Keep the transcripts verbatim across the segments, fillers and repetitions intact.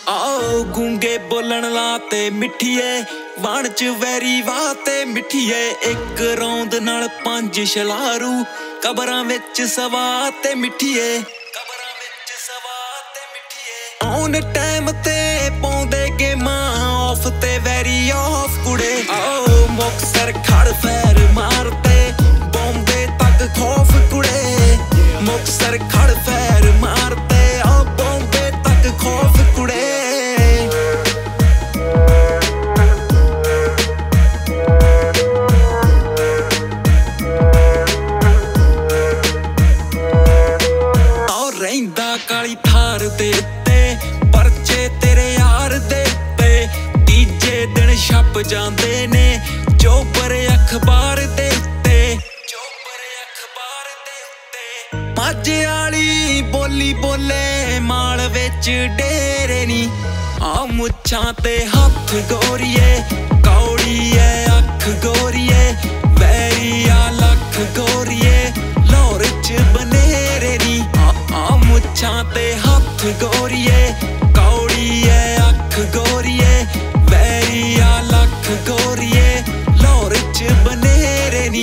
आओ गूंगे बोलन लाते मिठिए वण च वैरी वाते मिठिए एक रौंद नाल पंज छलारू कबरां विच सवा ते मिठिए कबरां विच सवा ते मिठिए ऑन टाइम ते पाउंदे गेमां ऑफ ते वैरी ऑफ कुड़े आओ मुक्तसर खड़ फैर मारते बॉम्बे तक खौफ कुड़े मुक्तसर खड़ फैर मारते आओ बॉम्बे तक खौफ कुड़े काली थार दे उत्ते परचे तेरे यार दे उत्ते तीजे दिन छप जांदे ने चोपर अखबार दे उत्ते चोपर अखबार दे उत्ते माझे आली बोली बोले माल विच डेरे नी आ मुच्छां ते हत्थ गोरीए कौड़ी ऐ अख गोरीए वैरी आ लख गोरीए लाहौर च बनेरे नी मुच्छां ते हत्थ गोरीए कौड़ी ऐ अख गोरीए वैरी आ लख गोरीए लाहौर च बनेरे नी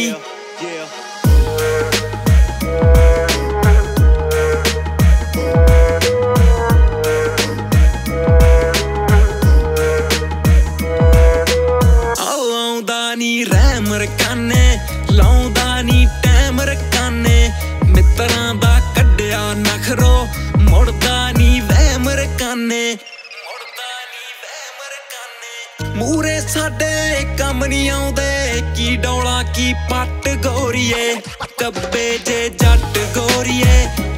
आउंदा नी रैम रकाने लाउंदा नी टैम रकाने मित्रां दा कड्डिया नखरो मुड़दा नी वहम रकाने मुड़दा नी वहम रकाने मूरे साडे कम नी आउंदे की डौला की पट गोरीए कब्बे जे जट गोरीए